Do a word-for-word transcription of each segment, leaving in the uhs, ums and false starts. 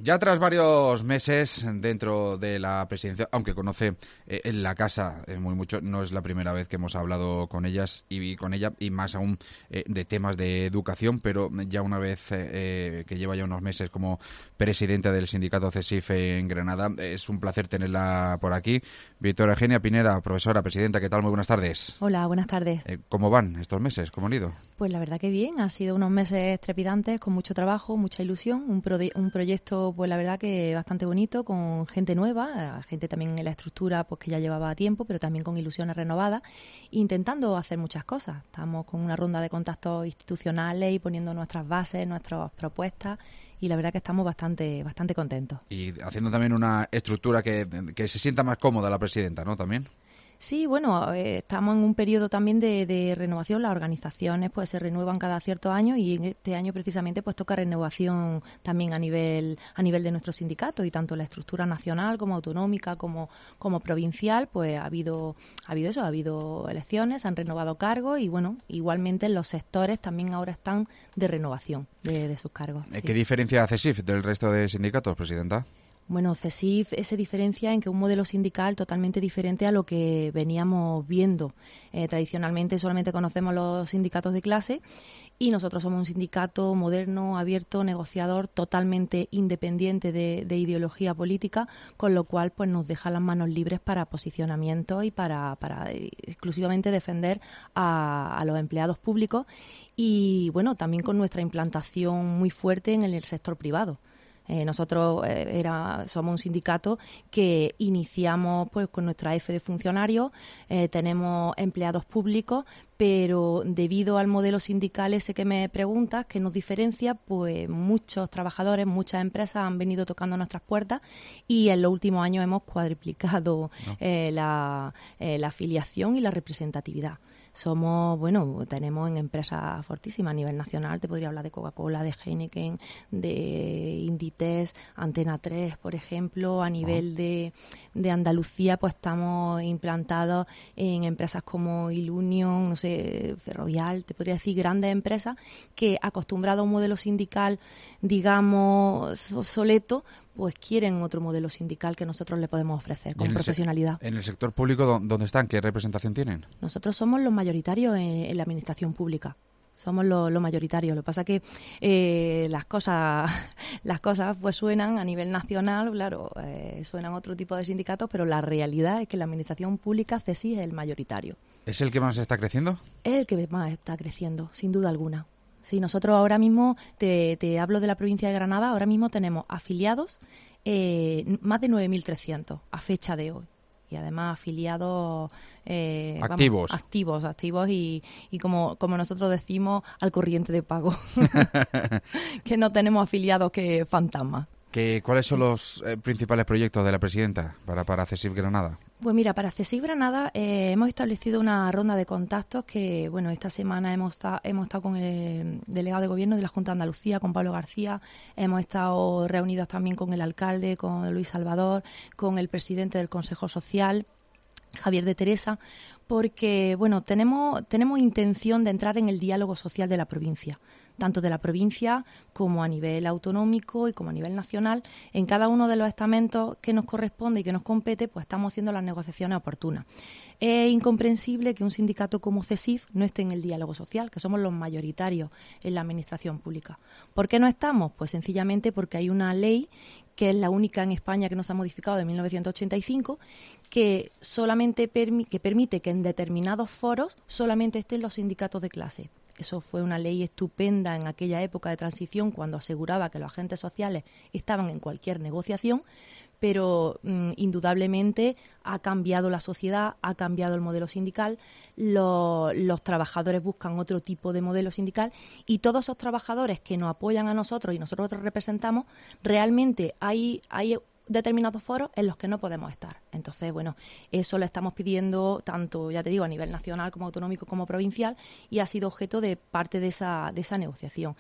Ya tras varios meses dentro de la presidencia, aunque conoce eh, en la casa eh, muy mucho, no es la primera vez que hemos hablado con ellas y con ella, y más aún eh, de temas de educación, pero ya una vez eh, eh, que lleva ya unos meses como presidenta del sindicato CESIF en Granada, es un placer tenerla por aquí. Victoria Eugenia Pineda, profesora, presidenta, ¿qué tal? Muy buenas tardes. Hola, buenas tardes. Eh, ¿Cómo van estos meses? ¿Cómo han ido? Pues la verdad que bien, ha sido unos meses trepidantes, con mucho trabajo, mucha ilusión, un, pro- un proyecto pues la verdad que bastante bonito, con gente nueva, gente también en la estructura pues que ya llevaba tiempo, pero también con ilusiones renovadas, intentando hacer muchas cosas. Estamos con una ronda de contactos institucionales y poniendo nuestras bases, nuestras propuestas, y la verdad que estamos bastante bastante contentos. Y haciendo también una estructura que, que se sienta más cómoda la presidenta, ¿no? También. Sí, bueno, eh, estamos en un periodo también de, de renovación. Las organizaciones pues se renuevan cada ciertos años y en este año precisamente pues toca renovación también a nivel a nivel de nuestro sindicato, y tanto la estructura nacional como autonómica como como provincial pues ha habido ha habido eso, ha habido elecciones, se han renovado cargos y bueno, igualmente los sectores también ahora están de renovación de, de sus cargos. ¿Qué Sí. diferencia hace CESIF del resto de sindicatos, presidenta? Bueno, CESIF se diferencia en que un modelo sindical totalmente diferente a lo que veníamos viendo. Eh, tradicionalmente solamente conocemos los sindicatos de clase y nosotros somos un sindicato moderno, abierto, negociador, totalmente independiente de, de ideología política, con lo cual pues nos deja las manos libres para posicionamiento y para, para exclusivamente defender a, a los empleados públicos y bueno, también con nuestra implantación muy fuerte en el sector privado. Eh, nosotros eh, era, somos un sindicato que iniciamos pues con nuestra F de funcionarios, eh, tenemos empleados públicos, pero debido al modelo sindical ese que me preguntas, que nos diferencia, pues muchos trabajadores, muchas empresas han venido tocando nuestras puertas y en los últimos años hemos cuadriplicado no. eh, la, eh, la afiliación y la representatividad. Somos, bueno, tenemos en empresas fortísimas a nivel nacional, te podría hablar de Coca-Cola, de Heineken, de Inditex, Antena tres, por ejemplo. A nivel de, de Andalucía, pues estamos implantados en empresas como Ilunion, no sé, Ferrovial, te podría decir grandes empresas que, acostumbradas a un modelo sindical, digamos, obsoleto, pues quieren otro modelo sindical que nosotros le podemos ofrecer con profesionalidad. ¿En el sector público dónde están? ¿Qué representación tienen? Nosotros somos los mayoritarios en, en la administración pública. Somos los lo mayoritarios. Lo que pasa es que eh, las cosas las cosas pues suenan a nivel nacional, claro, eh, suenan otro tipo de sindicatos, pero la realidad es que la administración pública CESIF es el mayoritario. ¿Es el que más está creciendo? Es el que más está creciendo, sin duda alguna. Sí, nosotros ahora mismo, te, te hablo de la provincia de Granada, ahora mismo tenemos afiliados eh, más de nueve mil trescientos a fecha de hoy. Y además afiliados eh, activos, vamos, activos, activos y, y como, como nosotros decimos, al corriente de pago. Que no tenemos afiliados que fantasmas. ¿Qué, ¿Cuáles son los eh, principales proyectos de la presidenta para, para CESIF Granada? Pues mira, para CESIF Granada eh, hemos establecido una ronda de contactos que, bueno, esta semana hemos, ta- hemos estado con el delegado de gobierno de la Junta de Andalucía, con Pablo García, hemos estado reunidos también con el alcalde, con Luis Salvador, con el presidente del Consejo Social, Javier de Teresa, porque bueno, tenemos, tenemos intención de entrar en el diálogo social de la provincia, tanto de la provincia como a nivel autonómico y como a nivel nacional. En cada uno de los estamentos que nos corresponde y que nos compete, pues estamos haciendo las negociaciones oportunas. Es incomprensible que un sindicato como CESIF no esté en el diálogo social, que somos los mayoritarios en la administración pública. ¿Por qué no estamos? Pues sencillamente porque hay una ley que es la única en España que no se ha modificado, de mil novecientos ochenta y cinco, que solamente permi- que permite que en determinados foros solamente estén los sindicatos de clase. Eso fue una ley estupenda en aquella época de transición, cuando aseguraba que los agentes sociales estaban en cualquier negociación, pero mmm, indudablemente ha cambiado la sociedad, ha cambiado el modelo sindical, lo, los trabajadores buscan otro tipo de modelo sindical y todos esos trabajadores que nos apoyan a nosotros y nosotros representamos, realmente hay, hay determinados foros en los que no podemos estar. Entonces, bueno, eso lo estamos pidiendo tanto, ya te digo, a nivel nacional como autonómico como provincial, y ha sido objeto de parte de esa, de esa negociación.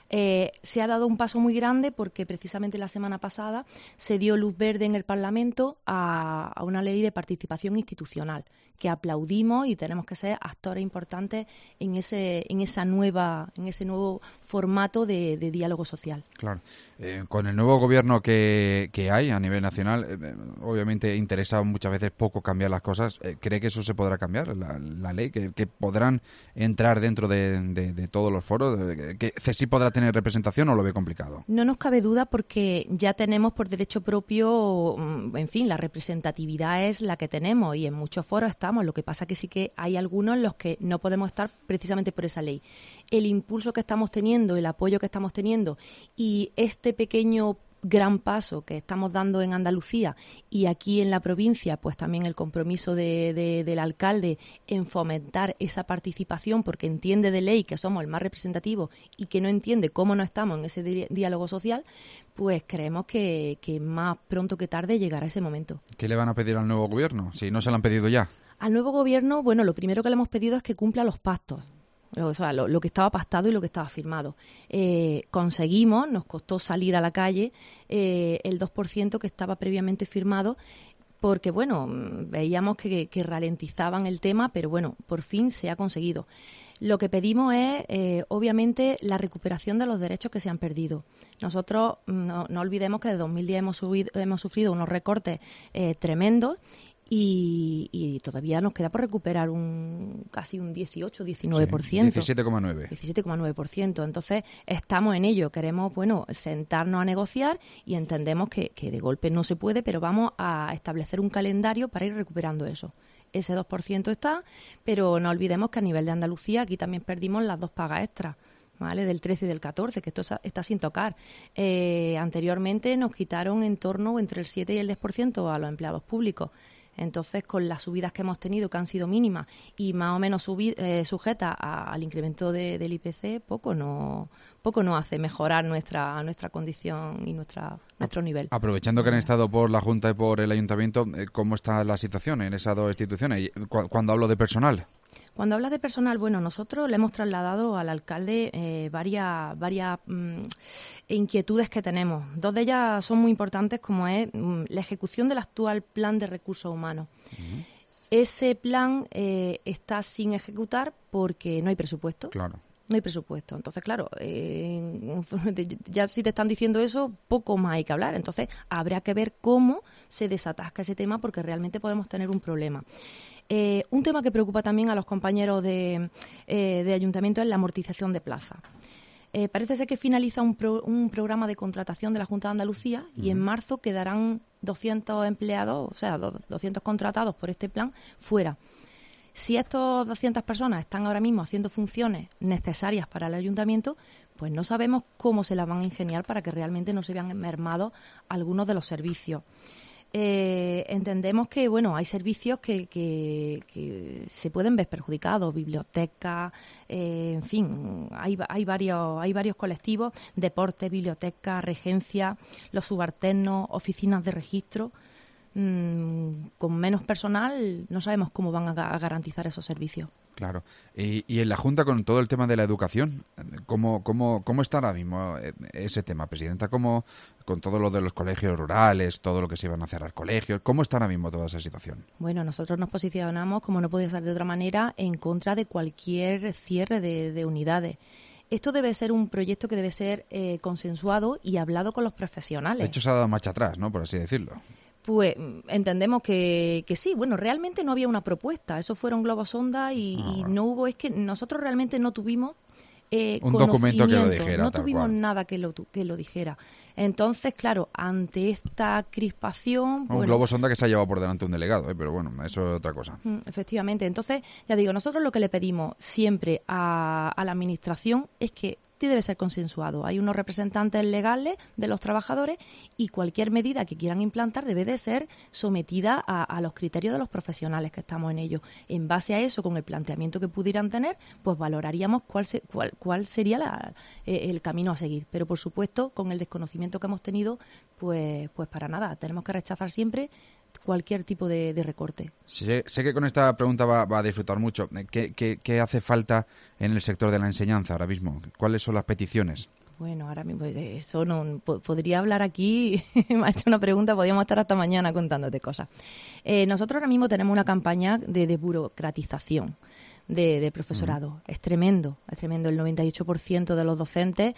Eh, se ha dado un paso muy grande porque precisamente la semana pasada se dio luz verde en el Parlamento a, a una ley de participación institucional que aplaudimos y tenemos que ser actores importantes en ese en esa nueva en ese nuevo formato de, de diálogo social. Claro. Eh, con el nuevo gobierno que, que hay a nivel nacional, eh, obviamente interesa muchas veces poco cambiar las cosas. Eh, ¿Cree que eso se podrá cambiar, la, la ley? ¿Que, que podrán entrar dentro de, de, de todos los foros? ¿Que sí podrá tener representación o lo ve complicado? No nos cabe duda porque ya tenemos por derecho propio, en fin, la representatividad es la que tenemos y en muchos foros estamos. Lo que pasa que sí que hay algunos en los que no podemos estar precisamente por esa ley. El impulso que estamos teniendo, el apoyo que estamos teniendo y este pequeño gran paso que estamos dando en Andalucía y aquí en la provincia, pues también el compromiso de, de, del alcalde en fomentar esa participación porque entiende de ley que somos el más representativo y que no entiende cómo no estamos en ese di- diálogo social, pues creemos que, que más pronto que tarde llegará ese momento. ¿Qué le van a pedir al nuevo gobierno, si no se lo han pedido ya? Al nuevo gobierno, bueno, lo primero que le hemos pedido es que cumpla los pactos. O sea, lo, lo que estaba pactado y lo que estaba firmado. Eh, conseguimos, nos costó salir a la calle eh, el dos por ciento que estaba previamente firmado porque, bueno, veíamos que, que ralentizaban el tema, pero bueno, por fin se ha conseguido. Lo que pedimos es, eh, obviamente, la recuperación de los derechos que se han perdido. Nosotros no, no olvidemos que desde dos mil diez hemos, subido, hemos sufrido unos recortes eh, tremendos Y, y todavía nos queda por recuperar un casi un dieciocho, diecinueve por ciento. Sí, diecisiete coma nueve. diecisiete coma nueve por ciento. Entonces, estamos en ello. Queremos, bueno, sentarnos a negociar y entendemos que, que de golpe no se puede, pero vamos a establecer un calendario para ir recuperando eso. Ese dos por ciento está, pero no olvidemos que a nivel de Andalucía aquí también perdimos las dos pagas extras, ¿vale? Del trece y del catorce, que esto está sin tocar. Eh, anteriormente nos quitaron en torno entre el siete y el diez por ciento a los empleados públicos. Entonces, con las subidas que hemos tenido, que han sido mínimas y más o menos subi- eh, sujetas a, al incremento de, del I P C, poco no poco nos hace mejorar nuestra nuestra condición y nuestra nuestro nivel. Aprovechando que han estado por la Junta y por el Ayuntamiento, ¿cómo está la situación en esas dos instituciones? Cuando hablo de personal. Cuando habla de personal, bueno, nosotros le hemos trasladado al alcalde eh, varias varias mm, inquietudes que tenemos. Dos de ellas son muy importantes, como es mm, la ejecución del actual plan de recursos humanos. Uh-huh. Ese plan eh, está sin ejecutar porque no hay presupuesto. Claro. No hay presupuesto. Entonces, claro, eh, ya si te están diciendo eso, poco más hay que hablar. Entonces, habrá que ver cómo se desatasca ese tema porque realmente podemos tener un problema. Eh, un tema que preocupa también a los compañeros de, eh, de ayuntamiento es la amortización de plaza. Eh, parece ser que finaliza un, pro, un programa de contratación de la Junta de Andalucía y uh-huh. en marzo quedarán doscientos empleados, o sea, doscientos contratados por este plan fuera. Si estas doscientas personas están ahora mismo haciendo funciones necesarias para el ayuntamiento, pues no sabemos cómo se las van a ingeniar para que realmente no se vean mermados algunos de los servicios. Eh, entendemos que bueno hay servicios que, que, que se pueden ver perjudicados, bibliotecas, eh, en fin, hay, hay varios hay varios colectivos, deportes, bibliotecas, regencia, los subalternos, oficinas de registro. Mmm, con menos personal no sabemos cómo van a, a garantizar esos servicios. Claro. Y, y en la Junta, con todo el tema de la educación, ¿cómo, cómo, cómo está ahora mismo ese tema, Presidenta? ¿Cómo, con todo lo de los colegios rurales, todo lo que se iban a cerrar colegios, cómo está ahora mismo toda esa situación? Bueno, nosotros nos posicionamos, como no podía ser de otra manera, en contra de cualquier cierre de, de unidades. Esto debe ser un proyecto que debe ser eh, consensuado y hablado con los profesionales. De hecho, se ha dado marcha atrás, ¿no?, por así decirlo. Pues entendemos que, que sí. Bueno, realmente no había una propuesta. Eso fueron globos sonda y, ah, y no hubo... Es que nosotros realmente no tuvimos eh, un documento que lo dijera. No tuvimos tal cual. nada que lo, que lo dijera. Entonces, claro, ante esta crispación... Un bueno, globo sonda que se ha llevado por delante un delegado, ¿eh? Pero bueno, eso es otra cosa. Efectivamente. Entonces, ya digo, nosotros lo que le pedimos siempre a, a la Administración es que debe ser consensuado. Hay unos representantes legales de los trabajadores y cualquier medida que quieran implantar debe de ser sometida a, a los criterios de los profesionales que estamos en ello. En base a eso, con el planteamiento que pudieran tener, pues valoraríamos cuál, se, cuál, cuál sería la, eh, el camino a seguir. Pero, por supuesto, con el desconocimiento que hemos tenido, pues, pues para nada. Tenemos que rechazar siempre cualquier tipo de, de recorte. Sé, sé que con esta pregunta va, va a disfrutar mucho. ¿Qué, qué, ¿Qué hace falta en el sector de la enseñanza ahora mismo? ¿Cuáles son las peticiones? Bueno, ahora mismo de eso no podría hablar aquí. Me ha hecho una pregunta, podríamos estar hasta mañana contándote cosas. Eh, nosotros ahora mismo tenemos una campaña de desburocratización de, de profesorado. Uh-huh. Es tremendo, es tremendo. El noventa y ocho por ciento de los docentes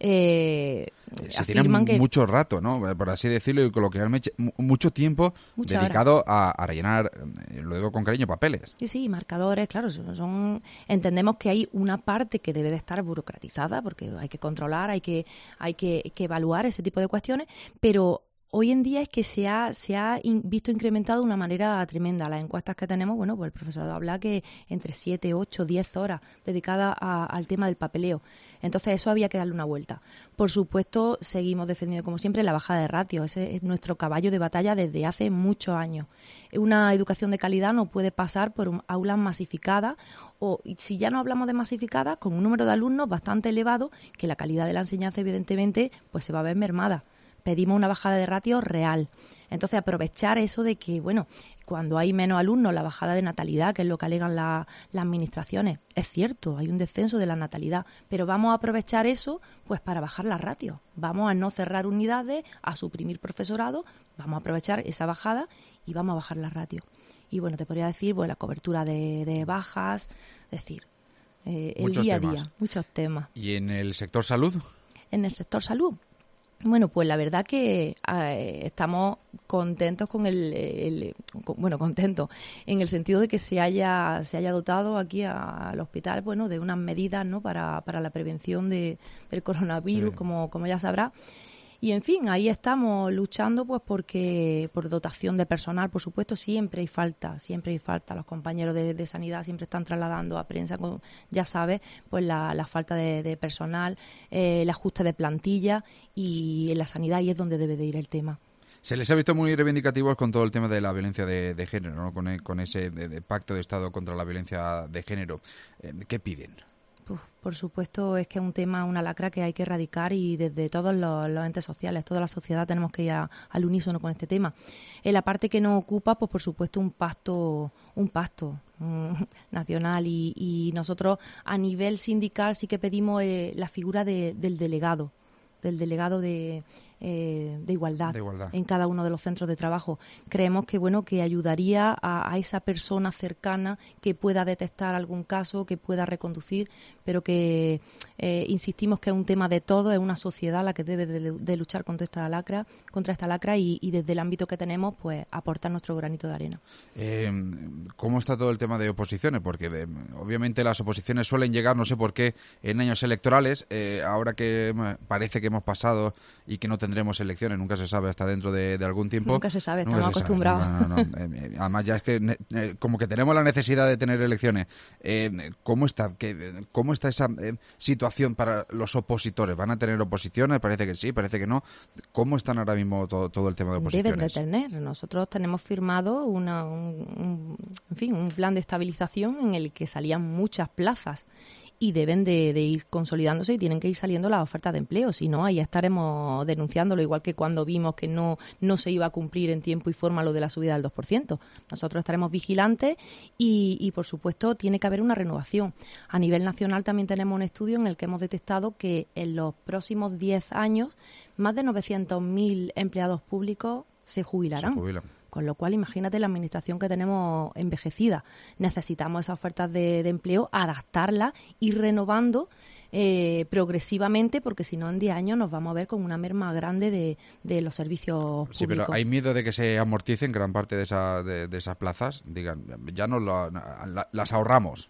eh, se afirman tienen que mucho rato, ¿no? Por así decirlo, y coloquialmente, mucho tiempo Mucha dedicado a, a rellenar, lo digo con cariño, papeles. Sí, sí, marcadores, claro. Son, entendemos que hay una parte que debe de estar burocratizada, porque hay que controlar, hay que, hay que, que evaluar ese tipo de cuestiones, pero hoy en día es que se ha, se ha in, visto incrementado de una manera tremenda. Las encuestas que tenemos, bueno, pues el profesorado habla que entre siete, ocho, diez horas dedicadas a, al tema del papeleo. Entonces eso había que darle una vuelta. Por supuesto, seguimos defendiendo, como siempre, la bajada de ratios. Ese es nuestro caballo de batalla desde hace muchos años. Una educación de calidad no puede pasar por un, aulas masificadas o, si ya no hablamos de masificadas, con un número de alumnos bastante elevado, que la calidad de la enseñanza, evidentemente, pues se va a ver mermada. Pedimos una bajada de ratio real. Entonces, aprovechar eso de que, bueno, cuando hay menos alumnos, la bajada de natalidad, que es lo que alegan la, las administraciones, es cierto, hay un descenso de la natalidad, pero vamos a aprovechar eso pues para bajar las ratios. Vamos a no cerrar unidades, a suprimir profesorado, vamos a aprovechar esa bajada y vamos a bajar las ratios. Y bueno, te podría decir, pues la cobertura de, de bajas, es decir, eh, el día a día, muchos temas. ¿Y en el sector salud? En el sector salud. Bueno, pues la verdad que eh, estamos contentos con el, el con, bueno, contentos en el sentido de que se haya se haya dotado aquí a, al hospital, bueno, de unas medidas, ¿no? para, para la prevención de, del coronavirus, sí. como como ya sabrá. Y en fin, ahí estamos luchando pues porque por dotación de personal, por supuesto, siempre hay falta, siempre hay falta. Los compañeros de, de sanidad siempre están trasladando a prensa, con, ya sabes, pues la, la falta de, de personal, eh, el ajuste de plantilla, y en la sanidad ahí es donde debe de ir el tema. Se les ha visto muy reivindicativos con todo el tema de la violencia de, de género, ¿no? Con, el, con ese de, de pacto de Estado contra la violencia de género. Eh, ¿Qué piden? Uf, por supuesto, es que es un tema, una lacra que hay que erradicar, y desde todos los, los entes sociales, toda la sociedad tenemos que ir a, al unísono con este tema. En la parte que nos ocupa, pues por supuesto un pacto, un pacto um, nacional, y, y nosotros a nivel sindical sí que pedimos eh, la figura de, del delegado, del delegado de, eh, de, igualdad de igualdad en cada uno de los centros de trabajo. Creemos que bueno que ayudaría a, a esa persona cercana que pueda detectar algún caso, que pueda reconducir, pero que eh, insistimos que es un tema de todos, es una sociedad la que debe de, de luchar contra esta lacra, contra esta lacra y, y desde el ámbito que tenemos, pues aportar nuestro granito de arena. Eh, ¿Cómo está todo el tema de oposiciones? Porque eh, obviamente las oposiciones suelen llegar, no sé por qué, en años electorales. Eh, ahora que parece que hemos pasado y que no tendremos elecciones, nunca se sabe hasta dentro de, de algún tiempo. Nunca se sabe, estamos acostumbrados. Sabe. No, no, no. Eh, además ya es que eh, como que tenemos la necesidad de tener elecciones. Eh, ¿Cómo está qué, cómo está esa eh, situación para los opositores? ¿Van a tener oposiciones? Parece que sí, parece que no. ¿Cómo están ahora mismo todo, todo el tema de oposiciones? Deben de tener. Nosotros tenemos firmado una, un, un, en fin, un plan de estabilización en el que salían muchas plazas y deben de, de ir consolidándose y tienen que ir saliendo las ofertas de empleo. Si no, ahí estaremos denunciándolo, igual que cuando vimos que no, no se iba a cumplir en tiempo y forma lo de la subida del dos por ciento. Nosotros estaremos vigilantes y, y, por supuesto, tiene que haber una renovación. A nivel nacional también tenemos un estudio en el que hemos detectado que en los próximos diez años más de novecientos mil empleados públicos se jubilarán. Se jubilan. Con lo cual, imagínate la administración que tenemos envejecida. Necesitamos esas ofertas de, de empleo, adaptarlas, ir renovando eh, progresivamente, porque si no, en diez años nos vamos a ver con una merma grande de, de los servicios públicos. Sí, pero hay miedo de que se amorticen gran parte de, esa, de, de esas plazas. Digan, ya no lo, la, las ahorramos.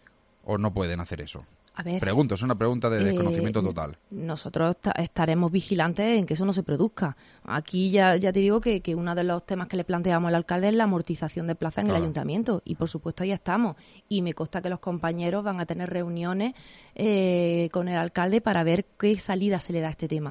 ¿O no pueden hacer eso? A ver, Pregunto, es una pregunta de desconocimiento eh, total. Nosotros estaremos vigilantes en que eso no se produzca. Aquí ya, ya te digo que, que uno de los temas que le planteamos al alcalde es la amortización de plazas en claro. el ayuntamiento. Y por supuesto ahí estamos. Y me consta que los compañeros van a tener reuniones eh, con el alcalde para ver qué salida se le da a este tema.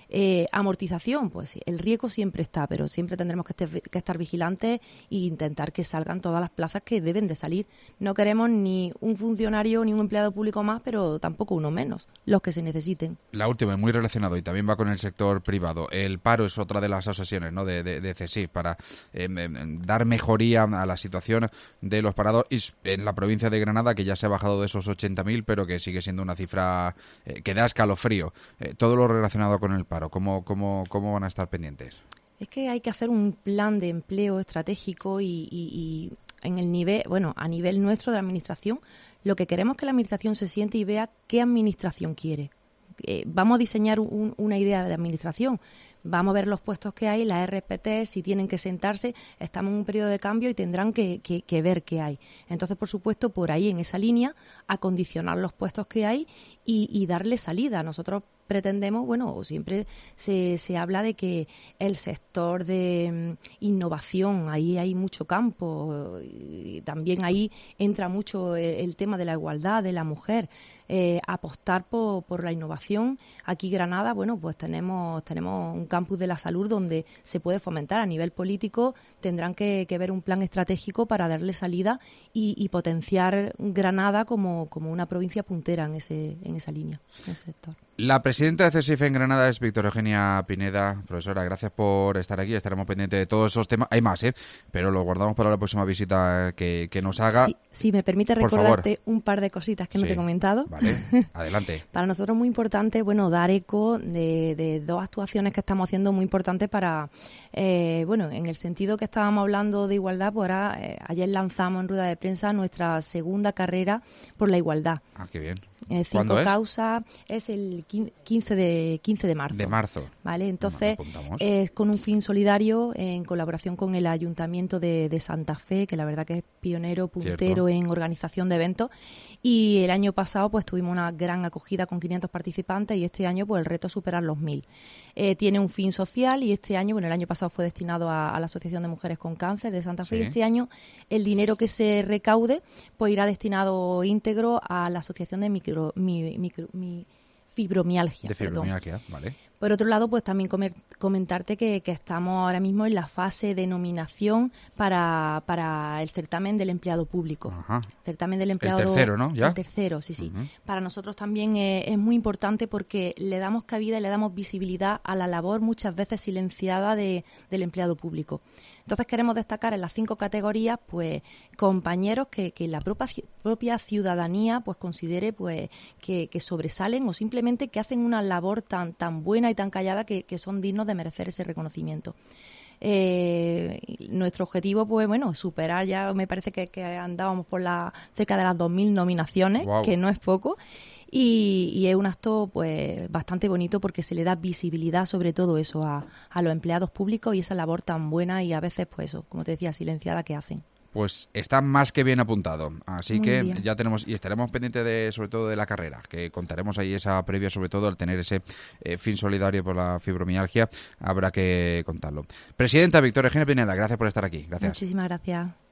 Eh, amortización, pues sí, el riesgo siempre está, pero siempre tendremos que, este, que estar vigilantes e intentar que salgan todas las plazas que deben de salir. No queremos ni un funcionario ni un empleado público más, pero tampoco uno menos, los que se necesiten. La última, muy relacionado, y también va con el sector privado. El paro es otra de las obsesiones, ¿no?, de, de, de CESIF para eh, dar mejoría a la situación de los parados y en la provincia de Granada, que ya se ha bajado de esos ochenta mil, pero que sigue siendo una cifra eh, que da escalofrío. Eh, todo lo relacionado con el paro, ¿cómo, cómo, cómo van a estar pendientes? Es que hay que hacer un plan de empleo estratégico y, y, y en el nivel, bueno, a nivel nuestro de la administración, lo que queremos es que la administración se siente y vea qué administración quiere. Eh, vamos a diseñar un, una idea de administración. Vamos a ver los puestos que hay, las R P T, si tienen que sentarse. Estamos en un periodo de cambio y tendrán que, que, que ver qué hay. Entonces, por supuesto, por ahí, en esa línea, acondicionar los puestos que hay y, y darle salida. Nosotros pretendemos, bueno, siempre se, se habla de que el sector de um, innovación, ahí hay mucho campo, y también ahí entra mucho el, el tema de la igualdad de la mujer, eh, apostar por, por la innovación. Aquí Granada, bueno, pues tenemos, tenemos un campus de la salud donde se puede fomentar. A nivel político tendrán que, que ver un plan estratégico para darle salida y, y potenciar Granada como, como una provincia puntera en ese, en esa línea, en ese sector. La presidenta de CESIF en Granada es Victoria Eugenia Pineda. Profesora, gracias por estar aquí. Estaremos pendientes de todos esos temas. Hay más, ¿eh? Pero lo guardamos para la próxima visita que, que nos haga. Si, si me permite recordarte un par de cositas que sí. no te he comentado. Vale, adelante. Para nosotros es muy importante, bueno, dar eco de, de dos actuaciones que estamos haciendo muy importantes para, eh, bueno, en el sentido que estábamos hablando de igualdad, pues ahora, eh, ayer lanzamos en rueda de prensa nuestra segunda carrera por la igualdad. Ah, qué bien. Eh, cinco causas, es el quince de marzo. De marzo. Vale, entonces es con un fin solidario en colaboración con el Ayuntamiento de, de Santa Fe, que la verdad que es pionero, puntero Cierto. en organización de eventos. Y el año pasado pues tuvimos una gran acogida con quinientos participantes y este año pues el reto es superar los mil. Eh, tiene un fin social y este año, bueno, el año pasado fue destinado a, a la Asociación de Mujeres con Cáncer de Santa Fe sí. y este año el dinero que se recaude pues irá destinado íntegro a la Asociación de Micro Mi, micro, mi fibromialgia. De fibromialgia, perdón. Vale. Por otro lado, pues también comer, comentarte que, que estamos ahora mismo en la fase de nominación para, para el certamen del empleado público. Ajá. Certamen del empleado. El tercero, ¿no? ¿Ya? El tercero, sí, sí. Uh-huh. Para nosotros también es, es muy importante porque le damos cabida y le damos visibilidad a la labor muchas veces silenciada de, del empleado público. Entonces queremos destacar en las cinco categorías, pues, compañeros que, que la propia, propia ciudadanía, pues, considere, pues, que, que sobresalen o simplemente que hacen una labor tan, tan buena y tan callada que, que son dignos de merecer ese reconocimiento. Eh, nuestro objetivo, pues bueno, superar ya, me parece que, que andábamos por la cerca de las dos mil nominaciones, wow. que no es poco, y, y es un acto pues bastante bonito porque se le da visibilidad sobre todo eso a, a los empleados públicos y esa labor tan buena y a veces, pues eso, como te decía, silenciada que hacen. Pues está más que bien apuntado, así Muy que bien. ya tenemos y estaremos pendientes de sobre todo de la carrera, que contaremos ahí esa previa, sobre todo al tener ese eh, fin solidario por la fibromialgia, habrá que contarlo. Presidenta Victoria Eugenia Pineda, gracias por estar aquí. Gracias. Muchísimas gracias.